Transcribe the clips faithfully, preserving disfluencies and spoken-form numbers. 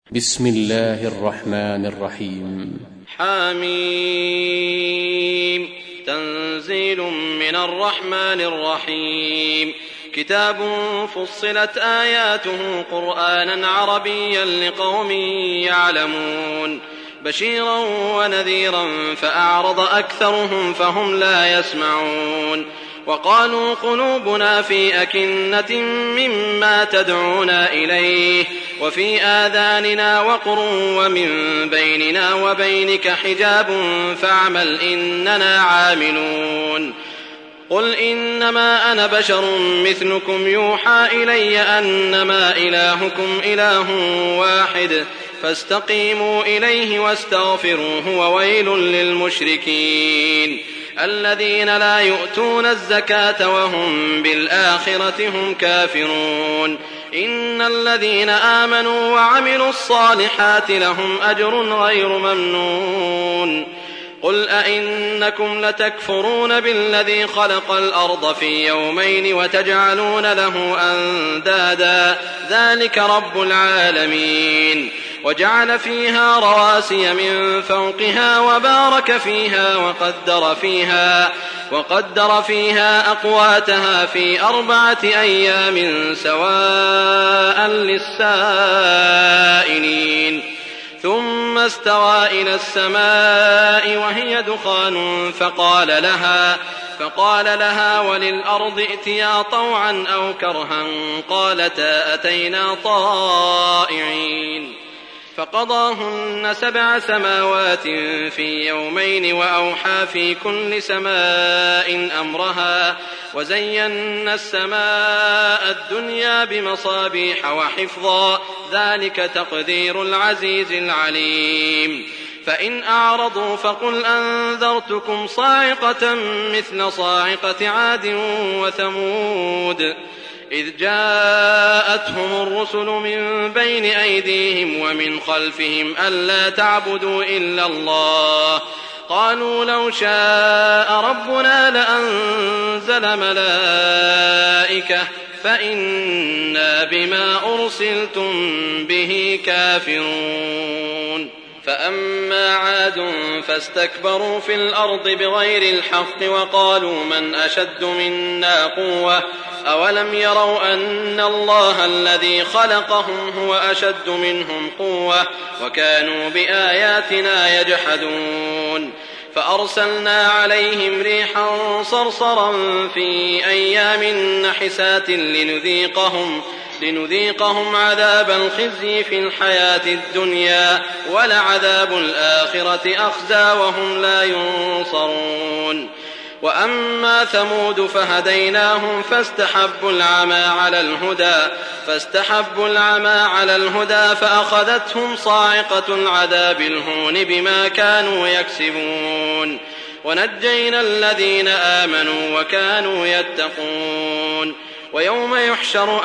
بسم الله الرحمن الرحيم. حميم. تنزيل من الرحمن الرحيم. كتاب فصلت آياته قرآنا عربيا لقوم يعلمون بشيرا ونذيرا فأعرض أكثرهم فهم لا يسمعون وقالوا قلوبنا في أكنة مما تدعونا إليه وفي آذاننا وقر ومن بيننا وبينك حجاب فاعمل إننا عاملون قل إنما أنا بشر مثلكم يوحى إلي أنما إلهكم إله واحد فاستقيموا إليه واستغفروه وويل للمشركين الذين لا يؤتون الزكاة وهم بالآخرة هم كافرون إن الذين آمنوا وعملوا الصالحات لهم أجر غير ممنون قل أئنكم لتكفرون بالذي خلق الأرض في يومين وتجعلون له أندادا ذلك رب العالمين وجعل فيها رواسي من فوقها وبارك فيها وقدر فيها وقدر فيها أقواتها في أربعة أيام سواء للسائلين ثم استوى إلى السماء وهي دخان فقال لها فقال لها وللأرض ائتيا طوعا أو كرها قالتا أتينا طائعين فقضاهن سبع سماوات في يومين وأوحى في كل سماء أمرها وزينا السماء الدنيا بمصابيح وحفظا ذلك تقدير العزيز العليم فإن أعرضوا فقل أنذرتكم صاعقة مثل صاعقة عاد وثمود إذ جاءتهم الرسل من بين أيديهم ومن خلفهم ألا تعبدوا إلا الله قالوا لو شاء ربنا لأنزل ملائكة فإنا بما أرسلتم به كافرون فأما عاد فاستكبروا في الأرض بغير الحق وقالوا من أشد منا قوة أولم يروا أن الله الذي خلقهم هو أشد منهم قوة وكانوا بآياتنا يجحدون فأرسلنا عليهم ريحا صرصرا في أيام نحسات لنذيقهم لنذيقهم عذاب الخزي في الحياة الدنيا ولعذاب الآخرة أخزى وهم لا ينصرون وأما ثمود فهديناهم فاستحبوا العمى على الهدى فاستحبوا العمى على الهدى فأخذتهم صاعقة العذاب الهون بما كانوا يكسبون ونجينا الذين آمنوا وكانوا يتقون ويوم يحشر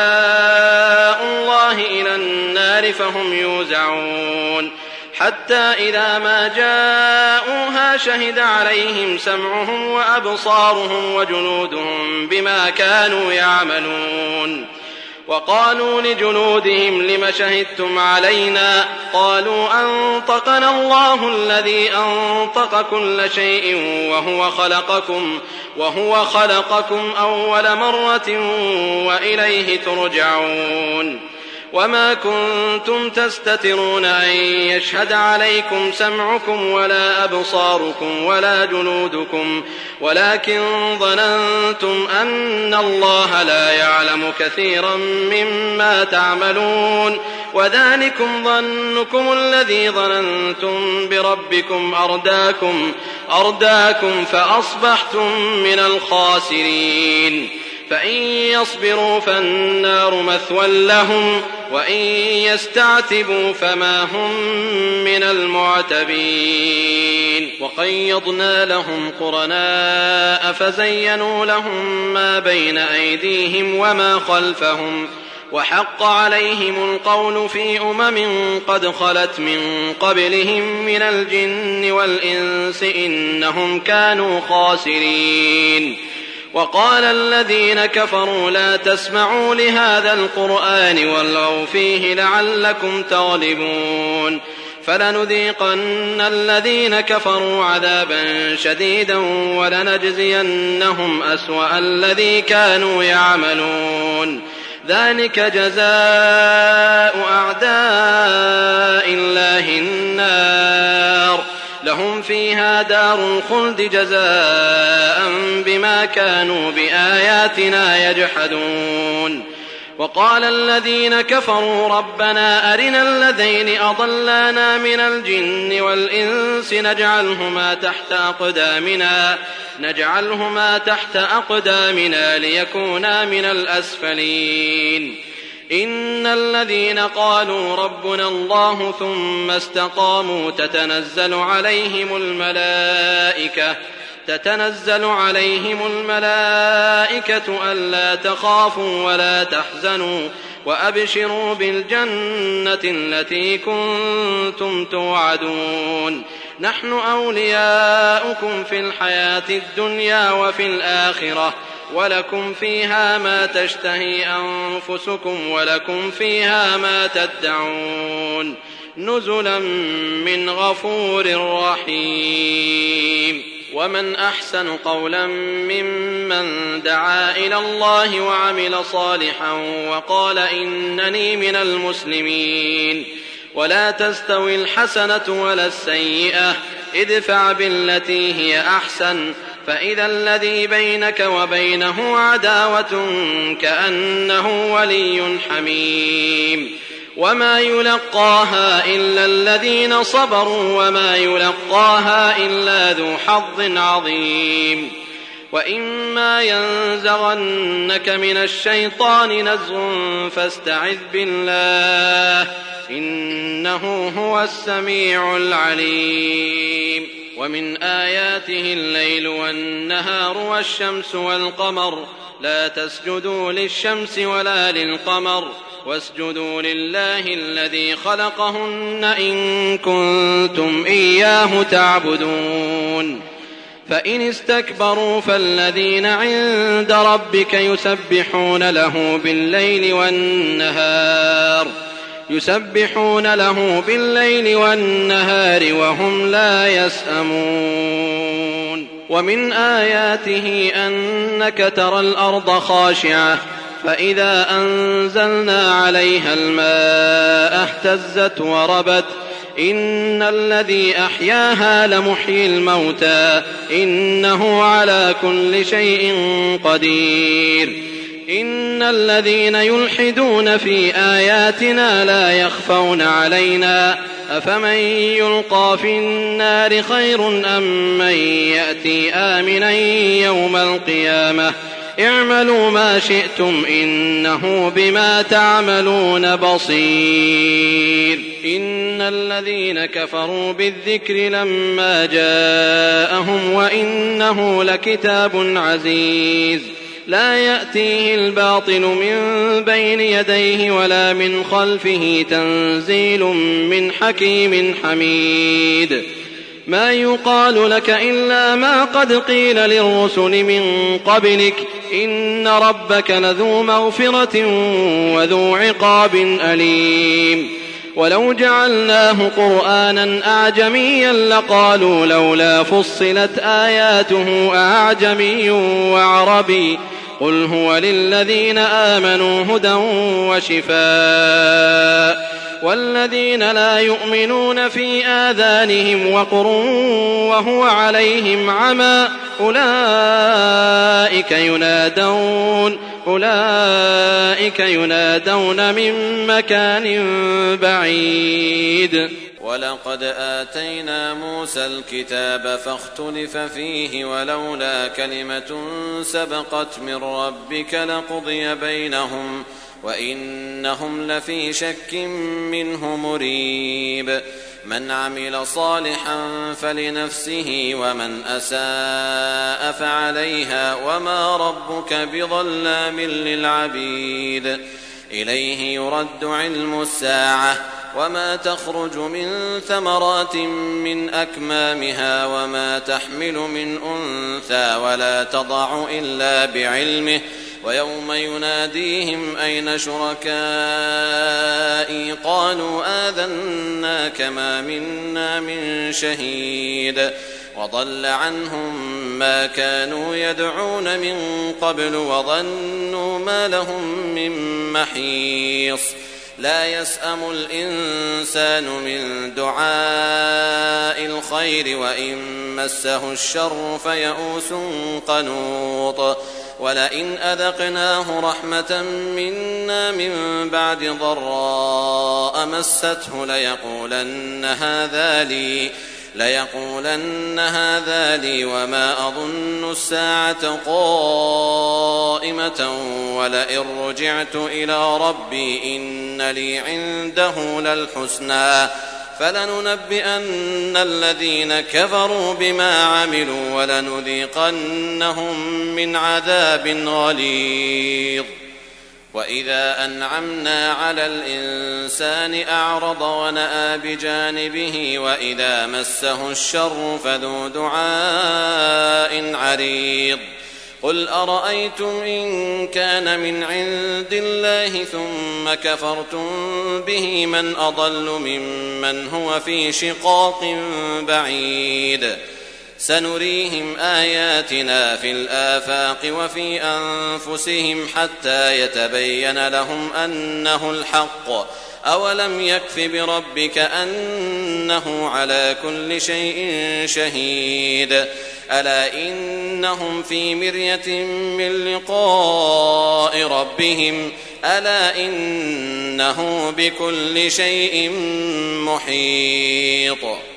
أعداء الله إلى النار فهم يوزعون حتى إذا ما جاءوها شهد عليهم سمعهم وأبصارهم وجلودهم بما كانوا يعملون وقالوا لجلودهم لم شهدتم علينا قالوا أنطقنا الله الذي أنطق كل شيء وهو خلقكم وهو خلقكم أول مرة وإليه ترجعون وما كنتم تستترون أن يشهد عليكم سمعكم ولا أبصاركم ولا جلودكم ولكن ظننتم أن الله لا يعلم كثيرا مما تعملون وذلكم ظنكم الذي ظننتم بربكم أرداكم, أرداكم فأصبحتم من الخاسرين فإن يصبروا فالنار مثوى لهم وإن يستعتبوا فما هم من المعتبين وقيضنا لهم قرناء فزينوا لهم ما بين أيديهم وما خلفهم وحق عليهم القول في أمم قد خلت من قبلهم من الجن والإنس إنهم كانوا خاسرين وقال الذين كفروا لا تسمعوا لهذا القرآن والغوا فيه لعلكم تغلبون فلنذيقن الذين كفروا عذابا شديدا ولنجزينهم أسوأ الذي كانوا يعملون ذلك جزاء أعداء الله النار لهم فيها دار الخلد جزاء بما كانوا بآياتنا يجحدون وقال الذين كفروا ربنا أرنا الذين أضلانا من الجن والإنس نجعلهما تحت أقدامنا نجعلهما تحت أقدامنا ليكونا من الأسفلين إن الذين قالوا ربنا الله ثم استقاموا تتنزل عليهم الملائكة تتنزل عليهم الملائكة ألا تخافوا ولا تحزنوا وأبشروا بالجنة التي كنتم توعدون نحن أولياؤكم في الحياة الدنيا وفي الآخرة ولكم فيها ما تشتهي أنفسكم ولكم فيها ما تدعون نزلا من غفور رحيم ومن أحسن قولا ممن دعا إلى الله وعمل صالحا وقال إنني من المسلمين ولا تستوي الحسنة ولا السيئة ادفع بالتي هي أحسن فإذا الذي بينك وبينه عداوة كأنه ولي حميم وما يلقاها إلا الذين صبروا وما يلقاها إلا ذو حظ عظيم وإما ينزغنك من الشيطان نزغ فاستعذ بالله إنه هو السميع العليم ومن آياته الليل والنهار والشمس والقمر لا تسجدوا للشمس ولا للقمر واسجدوا لله الذي خلقهن إن كنتم إياه تعبدون فإن استكبروا فالذين عند ربك يسبحون له بالليل والنهار يسبحون له بالليل والنهار وهم لا يسأمون ومن آياته أنك ترى الأرض خاشعة فإذا أنزلنا عليها الماء اهتزت وربت إن الذي أحياها لمحيي الموتى إنه على كل شيء قدير إن الذين يلحدون في آياتنا لا يخفون علينا أفمن يلقى في النار خير أم من يأتي آمنا يوم القيامة اعملوا ما شئتم إنه بما تعملون بصير إن الذين كفروا بالذكر لما جاءهم وإنه لكتاب عزيز لا يأتيه الباطل من بين يديه ولا من خلفه تنزيل من حكيم حميد ما يقال لك إلا ما قد قيل للرسل من قبلك إن ربك لذو مغفرة وذو عقاب أليم ولو جعلناه قرآنا أعجميا لقالوا لولا فصلت آياته أعجمي وعربي قل هو للذين آمنوا هدى وشفاء والذين لا يؤمنون في آذانهم وقر وهو عليهم عمى أولئك ينادون أولئك ينادون من مكان بعيد ولقد آتينا موسى الكتاب فاختلف فيه ولولا كلمة سبقت من ربك لقضي بينهم وإنهم لفي شك منه مريب من عمل صالحا فلنفسه ومن أساء فعليها وما ربك بظلام للعبيد إليه يرد علم الساعة وما تخرج من ثمرات من أكمامها وما تحمل من أنثى ولا تضع إلا بعلمه ويوم يناديهم أين شركائي قالوا آذناك ما منا من شهيد وضل عنهم ما كانوا يدعون من قبل وظنوا ما لهم من محيص لا يسأم الإنسان من دعاء الخير وإن مسه الشر فيئوس قنوط ولئن أذقناه رحمة منا من بعد ضراء مسته ليقولن هذا لي ليقولن هذا لي وما أظن الساعة قائمة ولئن رجعت إلى ربي إن لي عنده للحسنى فلننبئن الذين كفروا بما عملوا ولنذيقنهم من عذاب غليظ وإذا أنعمنا على الإنسان أعرض ونأى بجانبه وإذا مسه الشر فذو دعاء عريض قل أرأيتم إن كان من عند الله ثم كفرتم به من أضل ممن هو في شقاق بعيد سنريهم آياتنا في الآفاق وفي أنفسهم حتى يتبين لهم أنه الحق أولم يكف بربك أنه على كل شيء شهيد ألا إنهم في مرية من لقاء ربهم ألا إنه بكل شيء محيط